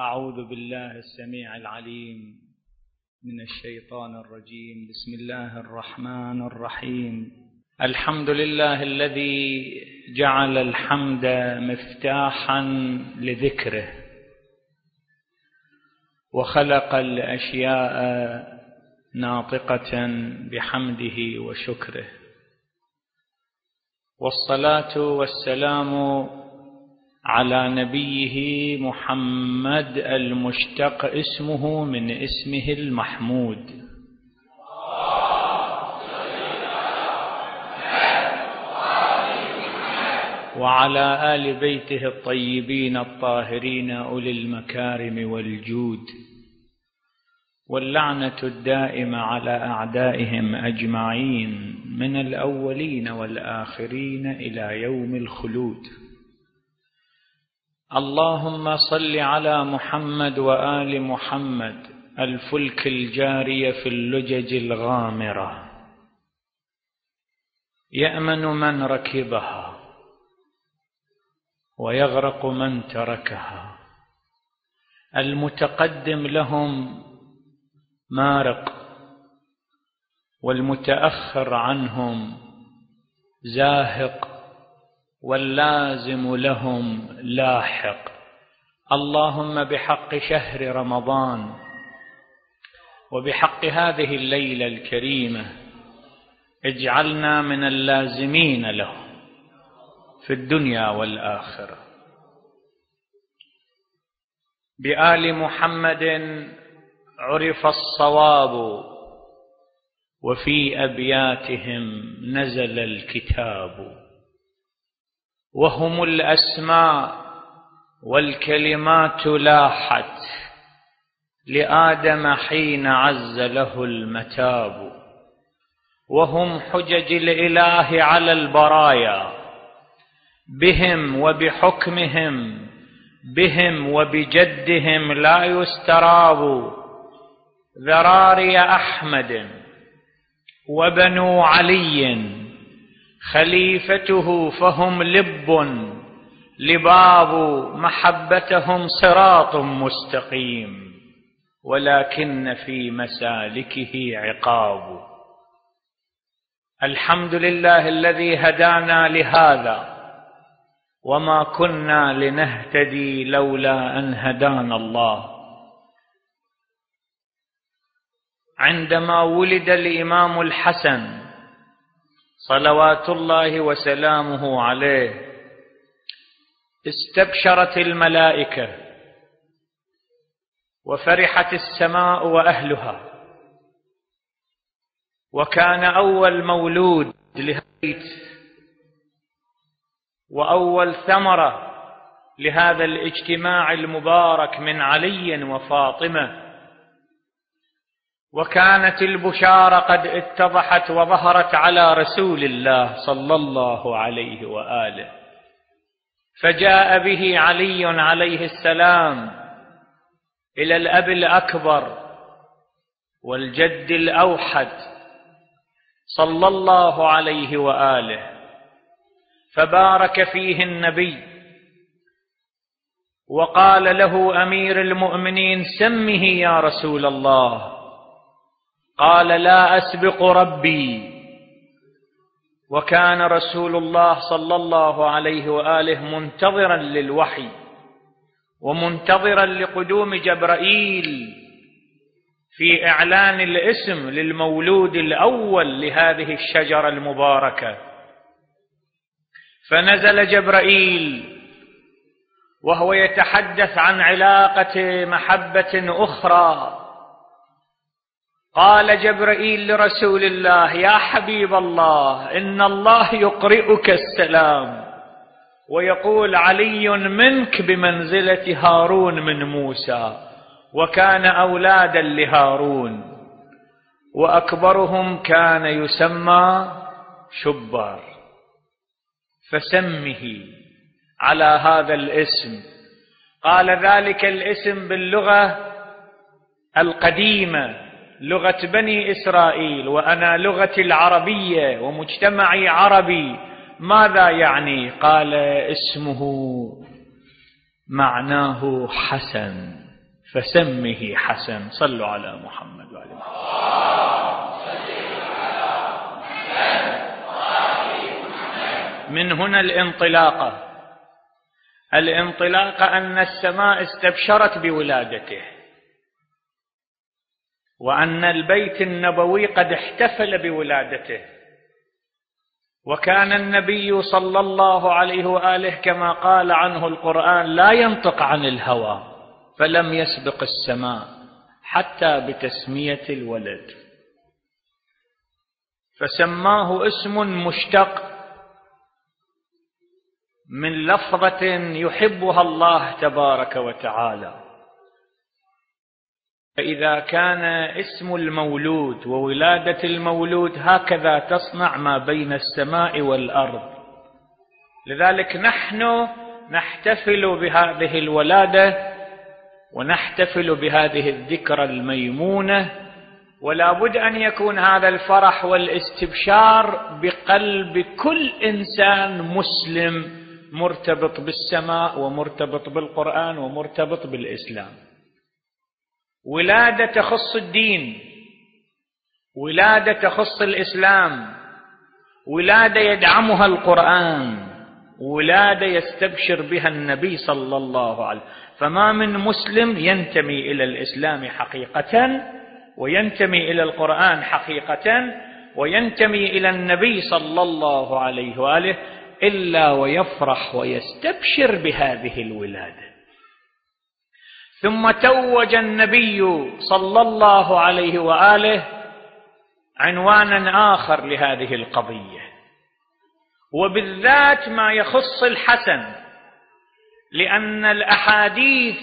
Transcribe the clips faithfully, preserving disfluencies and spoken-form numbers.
أعوذ بالله السميع العليم من الشيطان الرجيم. بسم الله الرحمن الرحيم. الحمد لله الذي جعل الحمد مفتاحا لذكره وخلق الأشياء ناطقة بحمده وشكره، والصلاة والسلام على نبيه محمد المشتق اسمه من اسمه المحمود، وعلى آل بيته الطيبين الطاهرين أولي المكارم والجود، واللعنة الدائمة على أعدائهم أجمعين من الأولين والآخرين إلى يوم الخلود. اللهم صل على محمد وآل محمد الفلك الجارية في اللجج الغامرة، يأمن من ركبها ويغرق من تركها، المتقدم لهم مارق والمتأخر عنهم زاهق واللازم لهم لاحق. اللهم بحق شهر رمضان وبحق هذه الليلة الكريمة اجعلنا من اللازمين له في الدنيا والآخرة. بآل محمد عرف الصواب وفي أبياتهم نزل الكتاب، وهم الأسماء والكلمات لاحت لآدم حين عز له المتاب، وهم حجج الإله على البرايا، بهم وبحكمهم بهم وبجدهم لا يستراب. ذراري أحمد وبنو علي خليفته فهم لب لباب، محبتهم صراط مستقيم ولكن في مسالكه عقاب. الحمد لله الذي هدانا لهذا وما كنا لنهتدي لولا أن هدانا الله. عندما ولد الإمام الحسن صلوات الله وسلامه عليه استبشرت الملائكة وفرحت السماء وأهلها، وكان أول مولود لهذا البيت وأول ثمرة لهذا الاجتماع المبارك من علي وفاطمة، وكانت البشارة قد اتضحت وظهرت على رسول الله صلى الله عليه وآله، فجاء به علي عليه السلام إلى الأب الأكبر والجد الأوحد صلى الله عليه وآله، فبارك فيه النبي وقال له أمير المؤمنين سمه يا رسول الله، قال لا أسبق ربي. وكان رسول الله صلى الله عليه وآله منتظرا للوحي ومنتظرا لقدوم جبرائيل في إعلان الاسم للمولود الأول لهذه الشجرة المباركة. فنزل جبرائيل وهو يتحدث عن علاقة محبة أخرى. قال جبرائيل لرسول الله يا حبيب الله إن الله يقرئك السلام ويقول علي منك بمنزلة هارون من موسى، وكان أولادا لهارون وأكبرهم كان يسمى شبار، فسمه على هذا الاسم. قال ذلك الاسم باللغة القديمة لغة بني إسرائيل، وأنا لغتي العربية ومجتمعي عربي، ماذا يعني؟ قال اسمه معناه حسن، فسمه حسن. صلوا على محمد وعلى محمد. من هنا الانطلاقة الانطلاقة أن السماء استبشرت بولادته، وأن البيت النبوي قد احتفل بولادته، وكان النبي صلى الله عليه وآله كما قال عنه القرآن لا ينطق عن الهوى، فلم يسبق السماء حتى بتسمية الولد، فسماه اسم مشتق من لفظة يحبها الله تبارك وتعالى. فإذا كان اسم المولود وولادة المولود هكذا تصنع ما بين السماء والأرض، لذلك نحن نحتفل بهذه الولادة ونحتفل بهذه الذكرى الميمونة، ولا بد أن يكون هذا الفرح والاستبشار بقلب كل إنسان مسلم مرتبط بالسماء ومرتبط بالقرآن ومرتبط بالإسلام. ولادة تخص الدين، ولادة تخص الإسلام، ولادة يدعمها القرآن، ولادة يستبشر بها النبي صلى الله عليه وسلم. فما من مسلم ينتمي إلى الإسلام حقيقة وينتمي إلى القرآن حقيقة وينتمي إلى النبي صلى الله عليه وآله إلا ويفرح ويستبشر بهذه الولادة. ثم توج النبي صلى الله عليه وآله عنوانا آخر لهذه القضية، وبالذات ما يخص الحسن، لأن الأحاديث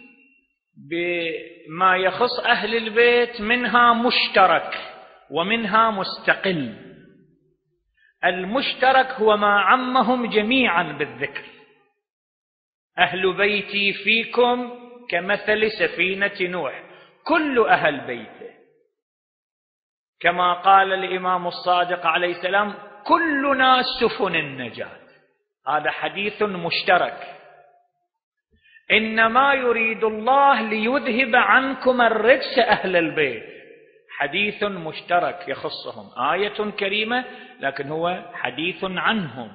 بما يخص أهل البيت منها مشترك ومنها مستقل. المشترك هو ما عمهم جميعا بالذكر: أهل بيتي فيكم كمثل سفينة نوح، كل أهل بيته، كما قال الإمام الصادق عليه السلام: كلنا سفن النجاة. هذا حديث مشترك. إنما يريد الله ليذهب عنكم الرجس أهل البيت، حديث مشترك يخصهم، آية كريمة لكن هو حديث عنهم.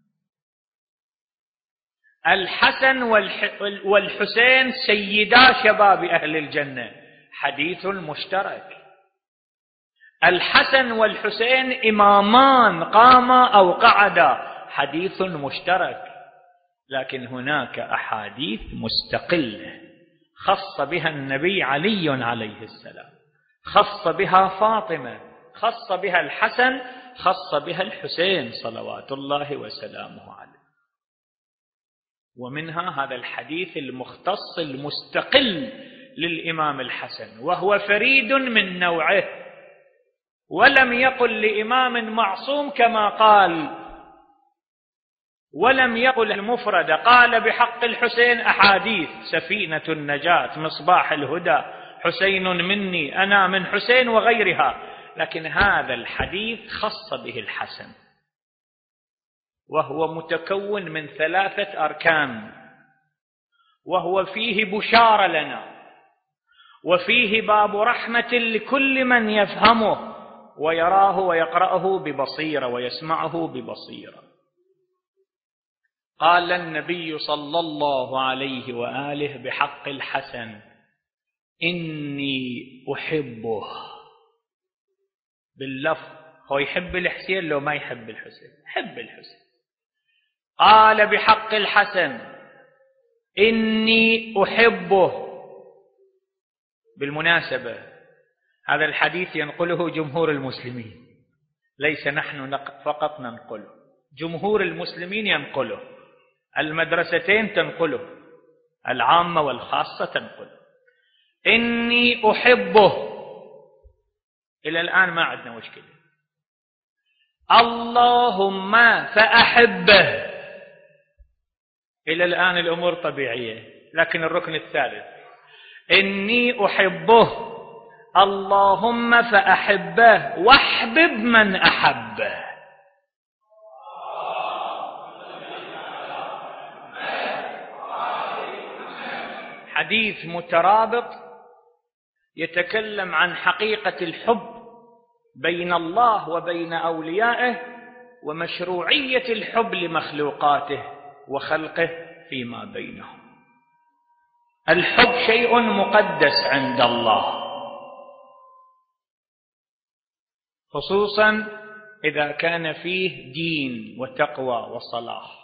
الحسن والحسين سيدا شباب أهل الجنة، حديث مشترك. الحسن والحسين إمامان قاما أو قعدا، حديث مشترك. لكن هناك أحاديث مستقلة خص بها النبي علي عليه السلام، خص بها فاطمة، خص بها الحسن، خص بها الحسين صلوات الله وسلامه عليه. ومنها هذا الحديث المختص المستقل للإمام الحسن، وهو فريد من نوعه، ولم يقل لإمام معصوم كما قال، ولم يقل المفردة، قال بحق الحسين أحاديث: سفينة النجاة، مصباح الهدى، حسين مني، أنا من حسين، وغيرها. لكن هذا الحديث خص به الحسن، وهو متكون من ثلاثة أركان، وهو فيه بشارة لنا، وفيه باب رحمة لكل من يفهمه ويراه ويقرأه ببصيرة ويسمعه ببصيرة. قال النبي صلى الله عليه وآله بحق الحسن: إني أحبه. باللفظ، هو يحب الحسين لو ما يحب الحسين؟ يحب الحسين. قال بحق الحسن: إني أحبه. بالمناسبة هذا الحديث ينقله جمهور المسلمين، ليس نحن فقط ننقله، جمهور المسلمين ينقله، المدرستين تنقله، العامة والخاصة تنقله. إني أحبه، إلى الآن ما عندنا مشكلة. اللهم فأحبه، إلى الآن الأمور طبيعية. لكن الركن الثالث: إني أحبه، اللهم فأحبه واحبب من أحبه. حديث مترابط يتكلم عن حقيقة الحب بين الله وبين أوليائه ومشروعية الحب لمخلوقاته وخلقه فيما بينهم. الحب شيء مقدس عند الله، خصوصا إذا كان فيه دين وتقوى وصلاح،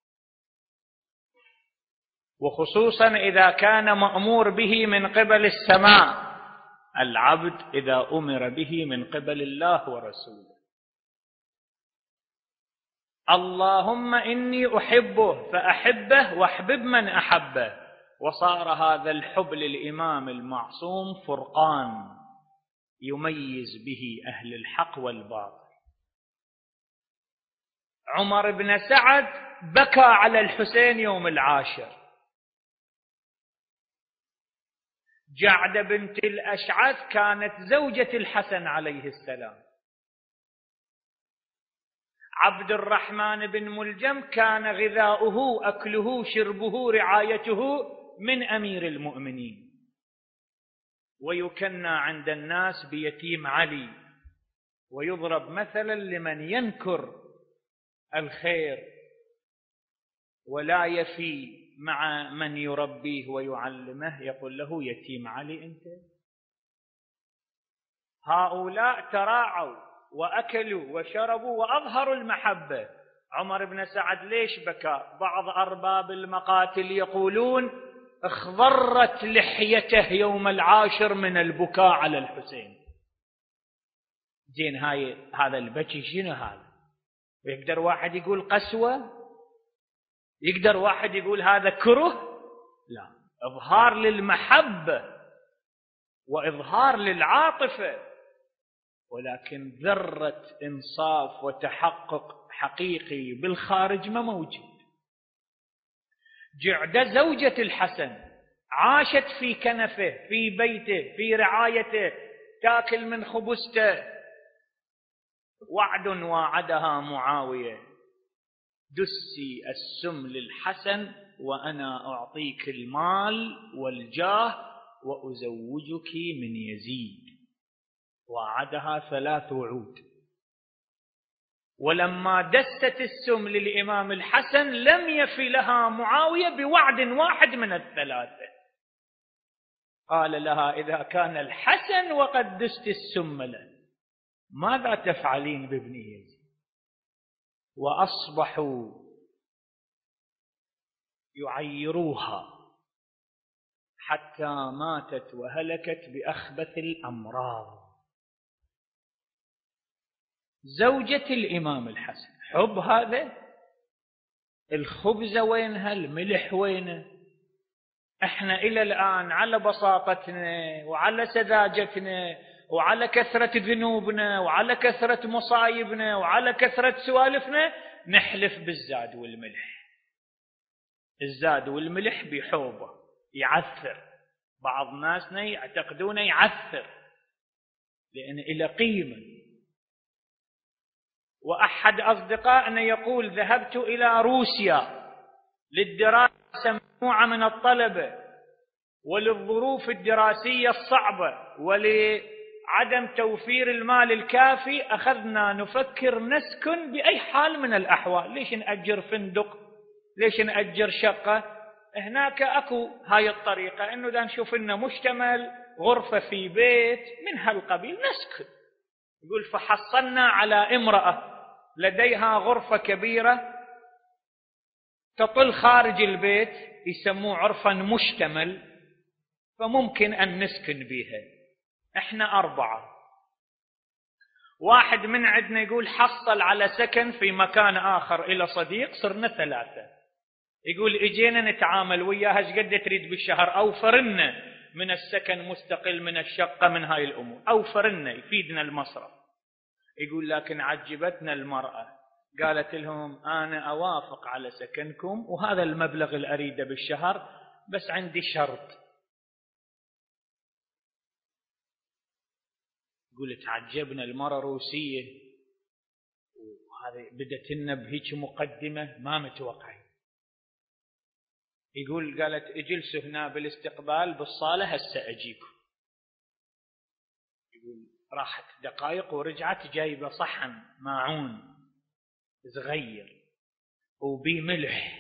وخصوصا إذا كان مأمور به من قبل السماء، العبد إذا أمر به من قبل الله ورسوله. اللهم إني أحبه فأحبه واحبب من أحبه، وصار هذا الحب للإمام المعصوم فرقان يميز به أهل الحق والباطل. عمر بن سعد بكى على الحسين يوم العاشر. جعدة بنت الأشعث كانت زوجة الحسن عليه السلام. عبد الرحمن بن ملجم كان غذاؤه أكله شربه رعايته من أمير المؤمنين، ويكنى عند الناس بيتيم علي، ويضرب مثلا لمن ينكر الخير ولا يفي مع من يربيه ويعلمه، يقول له يتيم علي أنت. هؤلاء تراعوا وأكلوا وشربوا وأظهروا المحبة. عمر بن سعد ليش بكى؟ بعض أرباب المقاتل يقولون اخضرت لحيته يوم العاشر من البكاء على الحسين. زين هاي هذا البكي شنو هذا؟ يقدر واحد يقول قسوة؟ يقدر واحد يقول هذا كره؟ لا، إظهار للمحبة وإظهار للعاطفة، ولكن ذرة إنصاف وتحقق حقيقي بالخارج ما موجود. جعدة زوجة الحسن عاشت في كنفه، في بيته، في رعايته، تاكل من خبزته. وعد واعدها معاوية: دسي السم للحسن وأنا أعطيك المال والجاه وأزوجك من يزيد. وعدها ثلاث وعود، ولما دست السم للإمام الحسن لم يفي لها معاوية بوعد واحد من الثلاثة. قال لها: إذا كان الحسن وقد دست السم له، ماذا تفعلين بابن يزيد؟ وأصبحوا يعيروها حتى ماتت وهلكت بأخبث الأمراض. زوجة الإمام الحسن، حب هذا؟ الخبز وينها؟ الملح وينه؟ احنا إلى الآن على بساطتنا وعلى سذاجتنا وعلى كثرة ذنوبنا وعلى كثرة مصايبنا وعلى كثرة سوالفنا نحلف بالزاد والملح. الزاد والملح بحوبة يعثر، بعض ناسنا يعتقدون يعثر لأن إلى قيمة. وأحد أصدقائنا يقول: ذهبت إلى روسيا للدراسة مجموعة من الطلبة، وللظروف الدراسية الصعبة ولعدم توفير المال الكافي أخذنا نفكر نسكن بأي حال من الأحوال. ليش نأجر فندق؟ ليش نأجر شقة؟ هناك أكو هاي الطريقة، إنه إذا نشوف إنه مشتمل غرفة في بيت من هالقبيل نسكن. يقول: فحصلنا على امرأة لديها غرفة كبيرة تطل خارج البيت، يسموه عرفا مشتمل، فممكن أن نسكن بها. احنا أربعة. واحد من عندنا يقول حصل على سكن في مكان آخر إلى صديق، صرنا ثلاثة. يقول اجينا نتعامل وياها ايش قد تريد بالشهر، أوفرنا من السكن مستقل من الشقة من هاي الأمور، أوفرنا يفيدنا المصرف. يقول لكن عجبتنا المرأة، قالت لهم أنا أوافق على سكنكم وهذا المبلغ اللي أريده بالشهر، بس عندي شرط. يقول تعجبنا المرأة روسية وهذه بدت لنا بهيك مقدمة ما متوقعين. يقول قالت اجلسوا هنا بالاستقبال بالصالة هسه أجيكم. يقول راحت دقائق ورجعت جايبة صحن ماعون صغير وبي ملح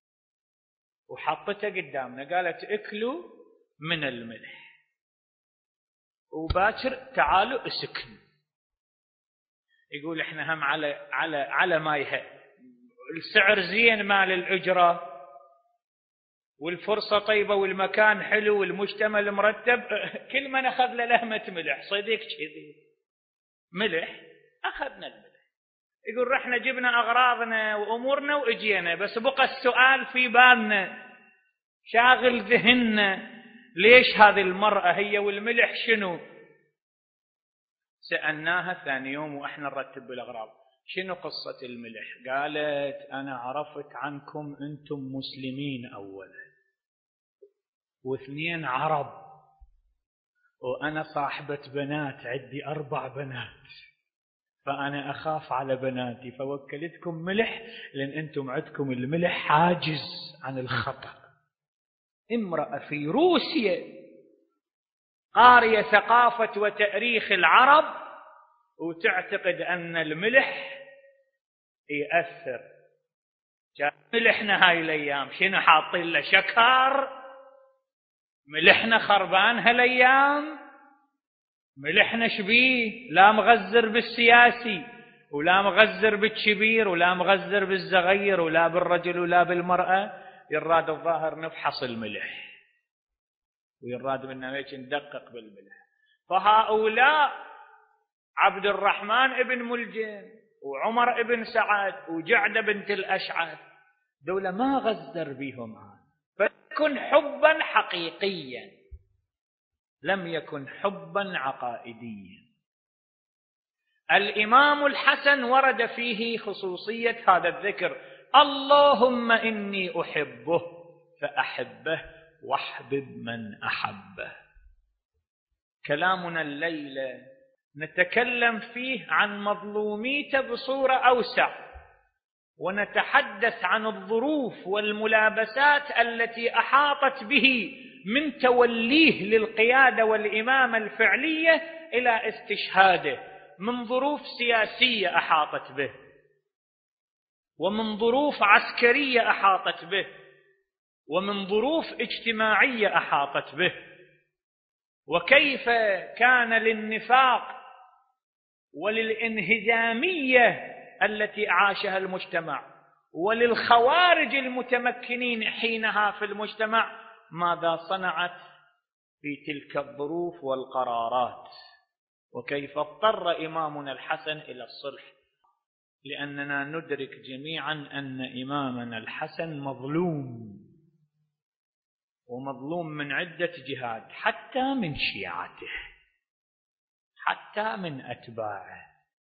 وحطته قدامنا، قالت اكلوا من الملح وباكر تعالوا اسكنوا. يقول احنا هم على على على مايها السعر زين مال الأجرة والفرصة طيبة والمكان حلو والمجتمع مرتب، كل من أخذ له لهمة ملح صدق كذي ملح أخذنا الملح. يقول رحنا جبنا أغراضنا وأمورنا وإجينا، بس بقى السؤال في بالنا شاغل ذهننا، ليش هذه المرأة هي والملح شنو؟ سألناها ثاني يوم وإحنا نرتب بالأغراض شنو قصة الملح؟ قالت أنا عرفت عنكم أنتم مسلمين أولا، واثنين عرب، وأنا صاحبة بنات عندي أربع بنات، فأنا أخاف على بناتي فوكلتكم ملح لأن أنتم عندكم الملح حاجز عن الخطأ. امرأة في روسيا قارية ثقافة وتاريخ العرب وتعتقد أن الملح يأثر. ملحنا هاي الأيام شنو حاطين له شكر؟ ملحنا خربان هالأيام، ملحنا شبيه لا مغزر بالسياسي ولا مغزر بالكبير ولا مغزر بالزغير ولا بالرجل ولا بالمرأة. يراد الظاهر نفحص الملح ويراد منا هيك ندقق بالملح. فهؤلاء عبد الرحمن ابن ملجم وعمر ابن سعد وجعدة بنت الأشعث دولة ما غزر بهم هذا، فيكن حبا حقيقيا لم يكن حبا عقائديا. الإمام الحسن ورد فيه خصوصية هذا الذكر: اللهم إني أحبه فأحبه واحبب من أحبه. كلامنا الليلة نتكلم فيه عن مظلوميته بصورة أوسع، ونتحدث عن الظروف والملابسات التي أحاطت به من توليه للقيادة والإمامة الفعلية إلى استشهاده، من ظروف سياسية أحاطت به، ومن ظروف عسكرية أحاطت به، ومن ظروف اجتماعية أحاطت به، وكيف كان للنفاق وللانهزامية التي عاشها المجتمع وللخوارج المتمكنين حينها في المجتمع ماذا صنعت في تلك الظروف والقرارات، وكيف اضطر إمامنا الحسن إلى الصلح، لأننا ندرك جميعا أن إمامنا الحسن مظلوم، ومظلوم من عدة جهات، حتى من شيعته، حتى من أتباعه.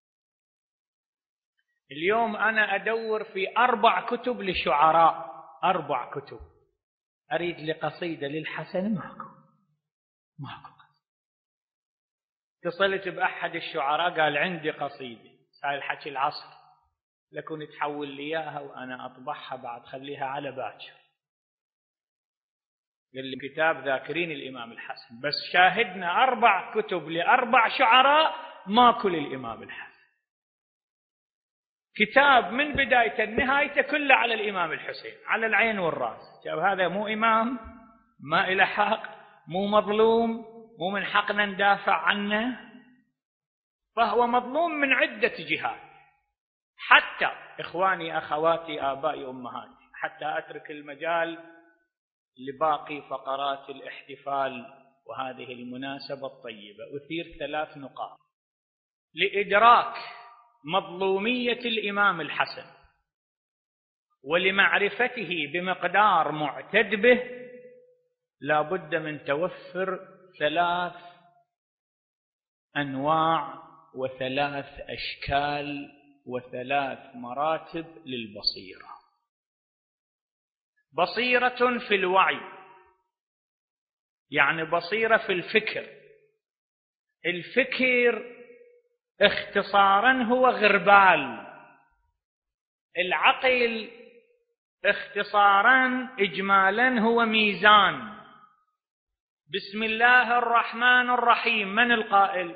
اليوم أنا أدور في أربع كتب لشعراء، أربع كتب، أريد لقصيدة للحسن ماكو ماكو. اتصلت بأحد الشعراء قال عندي قصيدة، هاي الحكي العصر، لكن تحول لي إياها وأنا أطبعها بعد خليها على باكر. قال لي كتاب ذاكرين الإمام الحسن، بس شاهدنا أربع كتب لأربع شعراء ماكو للإمام الحسن. كتاب من بداية النهاية كله على الإمام الحسين، على العين والرأس. شاف هذا مو إمام، ما إلى حق، مو مظلوم، مو من حقنا ندافع عنه، فهو مظلوم من عدة جهات. حتى إخواني أخواتي آبائي أمهاتي، حتى أترك المجال لباقي فقرات الاحتفال وهذه المناسبة الطيبة، أثير ثلاث نقاط لإدراك مظلومية الإمام الحسن ولمعرفته بمقدار معتد به. لا بد من توفر ثلاث أنواع وثلاث أشكال وثلاث مراتب للبصيرة. بصيرة في الوعي، يعني بصيرة في الفكر. الفكر اختصارا هو غربال، العقل اختصارا إجمالا هو ميزان. بسم الله الرحمن الرحيم، من القائل؟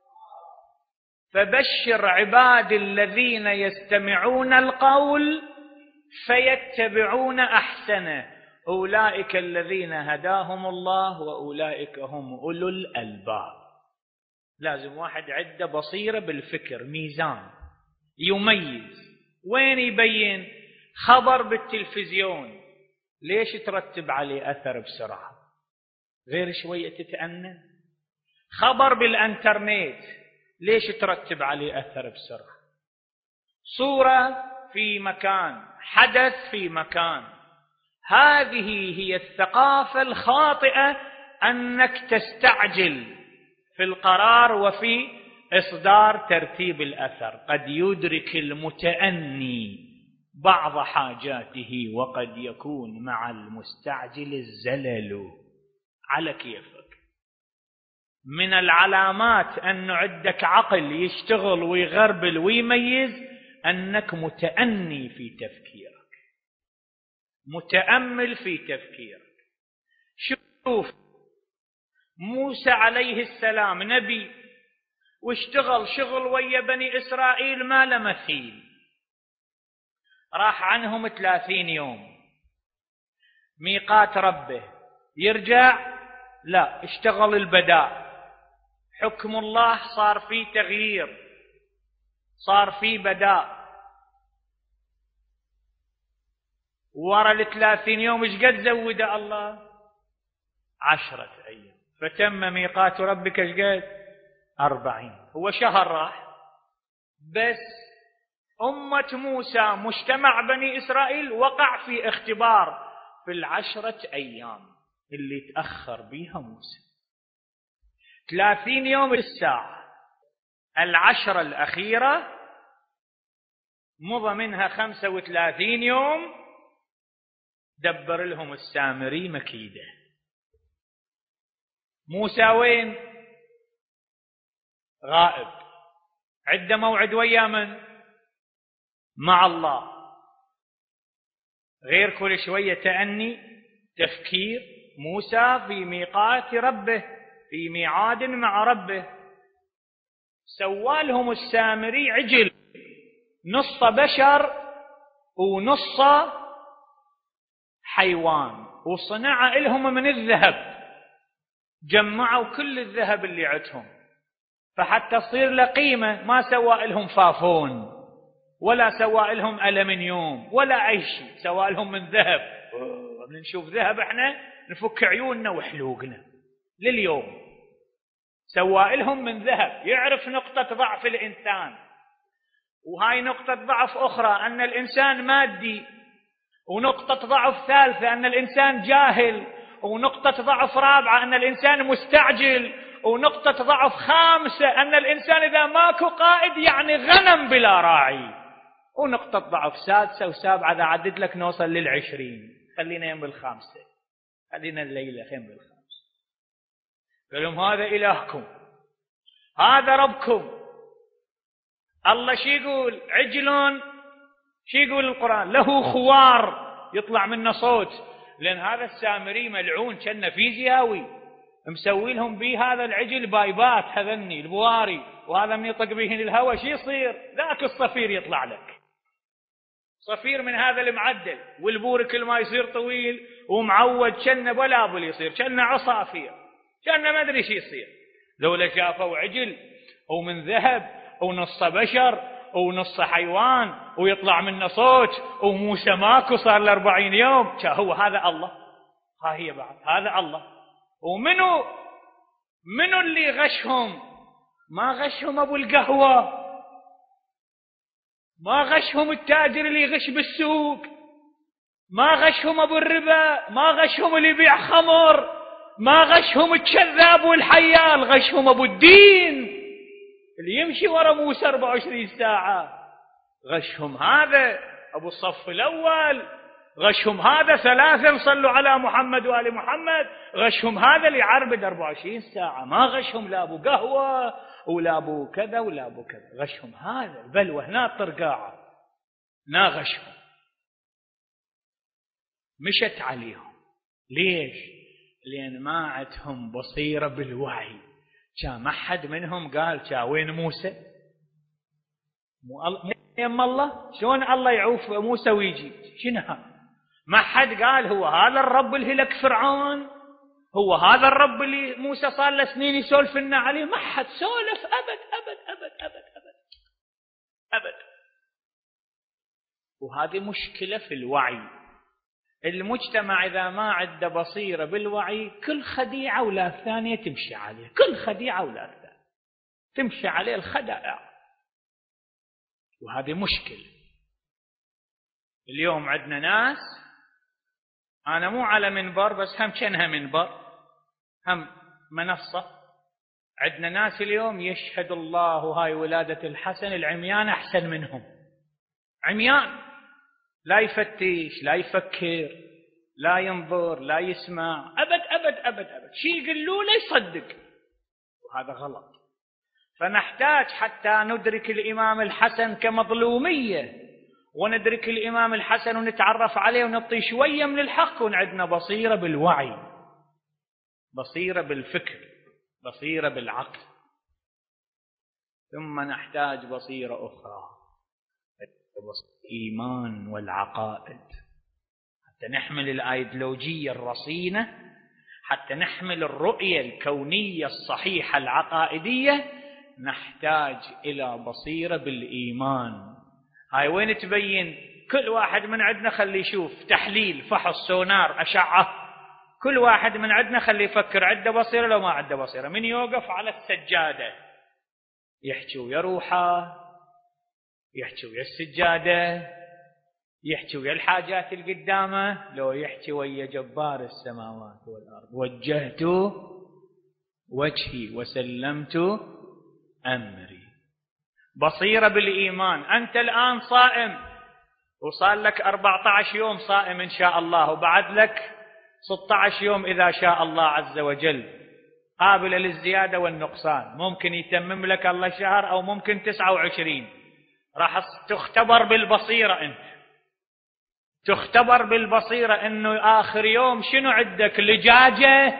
فبشر عبادي الذين يستمعون القول فيتبعون أحسنه أولئك الذين هداهم الله وأولئك هم أولو الألباب. لازم واحد عنده بصيرة بالفكر، ميزان يميز. وين يبين؟ خبر بالتلفزيون ليش ترتب عليه أثر بسرعة؟ غير شوية تتأنى. خبر بالانترنت ليش ترتب عليه أثر بسرعة؟ صورة في مكان، حدث في مكان. هذه هي الثقافة الخاطئة، أنك تستعجل في القرار وفي إصدار ترتيب الأثر. قد يدرك المتأني بعض حاجاته وقد يكون مع المستعجل الزلل. على كيفك. من العلامات أن عندك عقل يشتغل ويغربل ويميز أنك متأني في تفكيرك، متأمل في تفكيرك. شوف موسى عليه السلام نبي واشتغل شغل ويا بني إسرائيل ما له مثيل. راح عنهم ثلاثين يوم ميقات ربه، يرجع لا، اشتغل البداء. حكم الله صار فيه تغيير، صار فيه بداء. ورا الثلاثين يوم ايش قد زود الله؟ عشرة أيام. فتم ميقات ربك ايش قد؟ أربعين. هو شهر راح. بس أمة موسى مجتمع بني إسرائيل وقع في اختبار في العشرة أيام اللي تأخر بيها موسى. ثلاثين يوم الساعة، العشرة الأخيرة مضى منها خمسة وثلاثين يوم. دبر لهم السامري مكيدة. موسى وين؟ غائب. عند موعد ويا من؟ مع الله. غير كل شوية تأني تفكير. موسى في ميقات ربه، في ميعاد مع ربه. سوالهم السامري عجل نص بشر ونص حيوان، وصنع لهم من الذهب. جمعوا كل الذهب اللي عندهم، فحتى تصير له قيمة ما سوى لهم فافون ولا سوى لهم ألمنيوم ولا أي شيء، سوى لهم من ذهب. نشوف ذهب احنا نفك عيوننا وحلوقنا لليوم. سوى لهم من ذهب. يعرف نقطة ضعف الإنسان، وهاي نقطة ضعف أخرى أن الإنسان مادي، ونقطة ضعف ثالثة أن الإنسان جاهل، ونقطة ضعف رابعة أن الإنسان مستعجل، ونقطة ضعف خامسة أن الإنسان إذا ماكو قائد يعني غنم بلا راعي، ونقطة ضعف سادسة وسابعة. إذا عدد لك نوصل للعشرين. خلينا يم بالخامسة، خلينا الليلة خيم بالخامسة. قال لهم هذا إلهكم، هذا ربكم. الله شي يقول؟ عجل. شي يقول القرآن؟ له خوار يطلع منه صوت. لأن هذا السامري ملعون كأنه فيزياوي، مسوي لهم به هذا العجل بايبات هذني البواري، وهذا من يطق بهن الهواء شي يصير؟ ذاك الصفير يطلع لك، صفير من هذا المعدل، والبور كل ما يصير طويل ومعود كأنه بلابل يصير، كأنه عصافير، كأنه ما أدري شي يصير. ذولا شافوا عجل ومن ذهب ونص بشر ونص حيوان ويطلع منه صوت، وموسى ماكو صار لأربعين يوم. هو هذا الله؟ ها هي بعد هذا الله. ومنو منو اللي غشهم؟ ما غشهم أبو القهوة، ما غشهم التاجر اللي يغش بالسوق، ما غشهم أبو الربا، ما غشهم اللي يبيع خمر، ما غشهم الكذاب والحيال، غشهم أبو الدين اللي يمشي ورا موسى أربعة وعشرين ساعة. غشهم هذا أبو الصف الأول، غشهم هذا ثلاثة صلوا على محمد وآل محمد، غشهم هذا اللي يعربد أربعة وعشرين ساعة. ما غشهم لا أبو قهوة ولا أبو كذا ولا أبو كذا، غشهم هذا البلوة هنا الطرقاعة، نا غشهم. مشت عليهم. ليش؟ لأن ما عندهم بصيرة بالوعي. كان ما حد منهم قال كا وين موسى؟ مو يم الله، شلون الله يعوف موسى ويجي؟ شنو هذا؟ ما حد قال هو هذا الرب اللي هلك فرعون، هو هذا الرب اللي موسى صار له سنين يسولف لنا عليه. ما حد سولف أبد أبد أبد أبد أبد أبد. وهذه مشكلة في الوعي. المجتمع إذا ما عنده بصيرة بالوعي كل خديعة ولا ثانية تمشي عليه، كل خديعة ولا ثانية تمشي عليه الخدائع، وهذه مشكلة. اليوم عندنا ناس، أنا مو على منبر بس هم كانها منبر هم منصة، عندنا ناس اليوم يشهد الله وهاي ولادة الحسن العميان أحسن منهم. عميان، لا يفتش لا يفكر لا ينظر لا يسمع أبد أبد أبد أبد، شيء يقولوا له يصدق، وهذا غلط. فنحتاج حتى ندرك الإمام الحسن كمظلومية، وندرك الإمام الحسن ونتعرف عليه ونعطي شوية من الحق، ونعدنا بصيرة بالوعي، بصيرة بالفكر، بصيرة بالعقل. ثم نحتاج بصيرة أخرى، الإيمان والعقائد، حتى نحمل الأيديولوجية الرصينة، حتى نحمل الرؤية الكونية الصحيحة العقائدية. نحتاج إلى بصيرة بالإيمان. هاي وين تبين؟ كل واحد من عندنا خلي يشوف تحليل، فحص، سونار، أشعة. كل واحد من عندنا خلي يفكر عنده بصيرة لو ما عنده بصيرة. من يوقف على السجادة يحكي ويا روحه، يحكي ويا السجادة، يحكي ويا الحاجات اللي قدامه، لو يحكي ويا جبار السماوات والأرض. وجهت وجهي وسلمت أمري. بصيرة بالإيمان. أنت الآن صائم وصار لك أربعة عشر يوم صائم إن شاء الله، وبعد لك ستة عشر يوم إذا شاء الله عز وجل، قابلة للزيادة والنقصان. ممكن يتمم لك الله شهر أو ممكن تسعة وعشرين. راح تختبر بالبصيرة. أنت تختبر بالبصيرة إنه آخر يوم شنو عندك؟ لجاجة،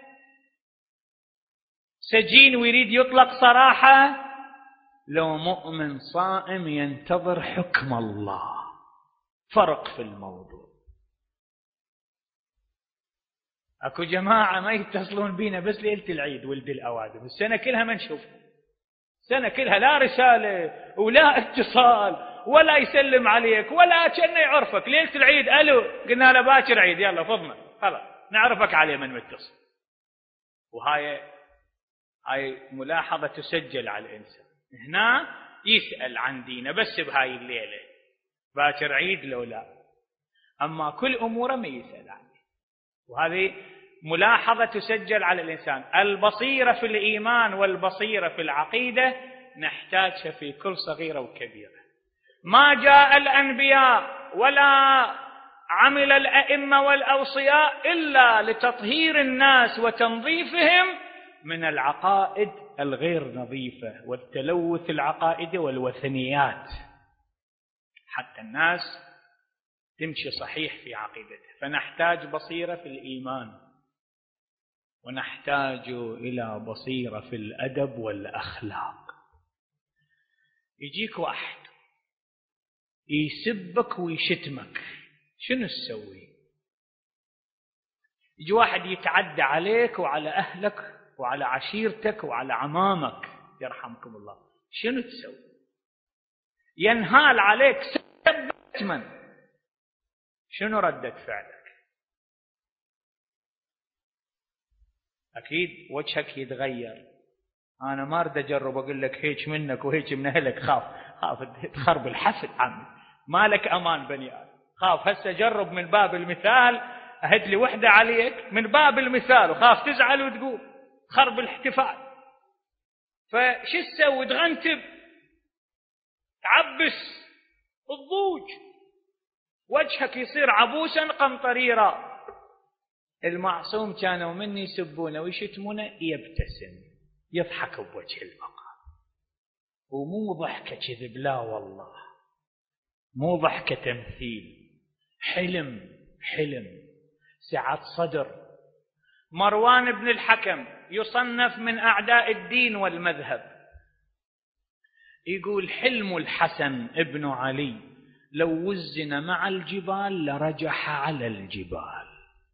سجين ويريد يطلق صراحة، لو مؤمن صائم ينتظر حكم الله. فرق في الموضوع. اكو جماعة ما يتصلون بينا بس ليلة العيد ولد الأوادم، السنة كلها ما نشوفهم، السنة كلها لا رسالة ولا اتصال ولا يسلم عليك ولا كأنه يعرفك. ليلة العيد ألو، قلنا له باكر عيد يلا فضنا خلاص نعرفك عليه من متصل. وهاي هاي ملاحظة تسجل على الإنسان. هنا يسأل عن دينه بس بهاي الليلة باكر عيد لو لا، أما كل أموره ما يسأل عنه. وهذه ملاحظة تسجل على الإنسان. البصيرة في الإيمان والبصيرة في العقيدة نحتاجها في كل صغيرة وكبيرة. ما جاء الأنبياء ولا عمل الأئمة والأوصياء إلا لتطهير الناس وتنظيفهم من العقائد الغير نظيفة والتلوث العقائدي والوثنيات، حتى الناس تمشي صحيح في عقيدتها. فنحتاج بصيرة في الإيمان، ونحتاج إلى بصيرة في الأدب والأخلاق. يجيك واحد يسبك ويشتمك، شنو تسوي؟ يجي واحد يتعدى عليك وعلى أهلك وعلى عشيرتك وعلى عمامك يرحمكم الله، شنو تسوي؟ ينهال عليك سب شتما، شنو ردة فعلك؟ أكيد وجهك يتغير. أنا ما أريد أجرب أقول لك هيك منك وهيك من أهلك، خاف خاف تخرب الحفل عمي، ما لك أمان بني آدم، خاف هسه جرب من باب المثال، أهد لي وحدة عليك من باب المثال وخاف تزعل وتقول خرب الاحتفال. فش تسوي؟ تغنتب، تعبس الضوج، وجهك يصير عبوسا قمطريرا. المعصوم كانوا من يسبونه ويشتمونه يبتسم يضحك بوجه المقام، ومو ضحكة كذب، لا والله مو ضحكة تمثيل، حلم حلم، سعة صدر. مروان بن الحكم يصنف من أعداء الدين والمذهب، يقول حلم الحسن ابن علي لو وزن مع الجبال لرجح على الجبال.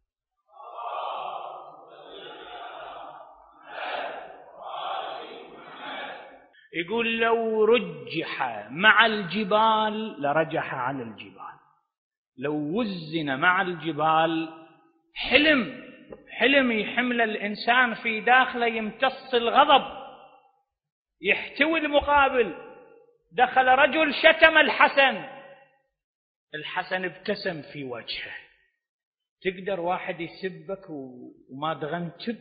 يقول لو رجح مع الجبال لرجح على الجبال. لو وزن مع الجبال، حلم حلم يحمل الإنسان في داخله، يمتص الغضب، يحتوي المقابل. دخل رجل شتم الحسن، الحسن ابتسم في وجهه. تقدر واحد يسبك وما تغنتب؟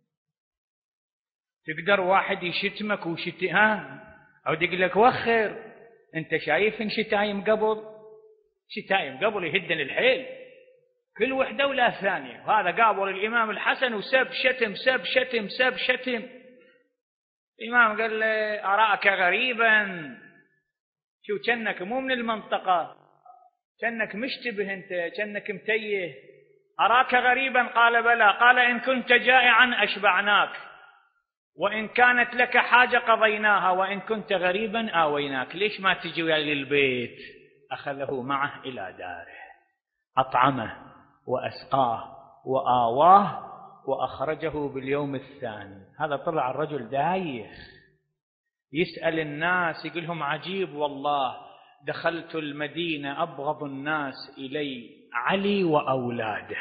تقدر واحد يشتمك وشت ها او يقول لك وخر؟ انت شايف ان شتايم قبل شتايم قبل يهدن الحيل كل وحده ولا ثانيه. وهذا قابل الامام الحسن وسب شتم سب شتم سب شتم. الامام قال له اراك غريبا، شو كأنك مو من المنطقه، كأنك مشتبه، انت كأنك متيه. اراك غريبا، قال بلى. قال ان كنت جائعا اشبعناك، وإن كانت لك حاجة قضيناها، وإن كنت غريبا آويناك. ليش ما تجي ويا البيت؟ أخذه معه إلى داره، أطعمه وأسقاه وآواه وأخرجه باليوم الثاني. هذا طلع الرجل دايخ يسأل الناس، يقول لهم عجيب والله، دخلت المدينة أبغض الناس إلي علي وأولاده،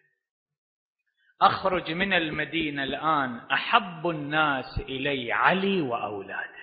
أخرج من المدينة الآن أحب الناس إلي علي وأولاده.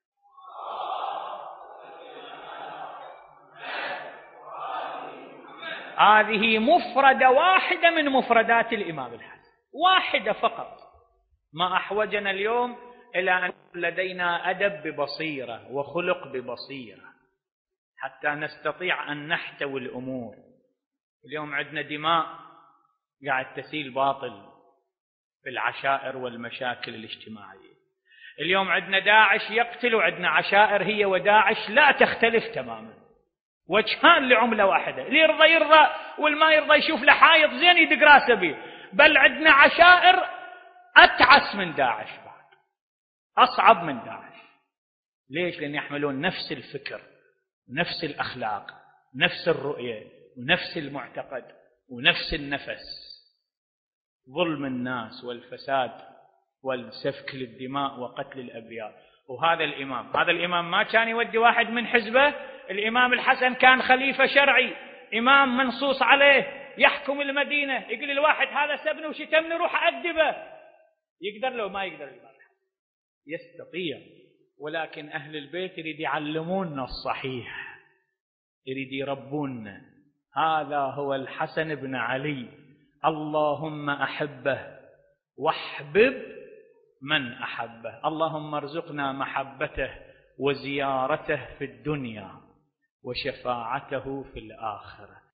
هذه مفردة واحدة من مفردات الإمام الحسن، واحدة فقط. ما أحوجنا اليوم إلى أن لدينا أدب ببصيرة وخلق ببصيرة حتى نستطيع أن نحتوي الأمور. اليوم عندنا دماء قاعد تسيل باطل في العشائر والمشاكل الاجتماعية. اليوم عندنا داعش يقتل، وعندنا عشائر هي وداعش لا تختلف تماما، وجهان لعملة واحدة. اللي يرضى يرضى، والما يرضى يشوف له حايط زين يدق راسه بيه. بل عندنا عشائر أتعس من داعش، بعد أصعب من داعش. ليش؟ لأن يحملون نفس الفكر، نفس الأخلاق، نفس الرؤية، ونفس المعتقد، ونفس النفس. ظلم الناس والفساد والسفك للدماء وقتل الأبرياء. وهذا الإمام هذا الإمام ما كان يودي واحد من حزبه. الإمام الحسن كان خليفة شرعي، إمام منصوص عليه، يحكم المدينة. يقول الواحد هذا سبني وشتمني روح أدبه. يقدر لو ما يقدر الإمام الحسن؟ يستطيع. ولكن أهل البيت يريد يعلموننا الصحيح، يريد يربوننا. هذا هو الحسن بن علي. اللهم أحبه واحبب من أحبه. اللهم ارزقنا محبته وزيارته في الدنيا وشفاعته في الآخرة.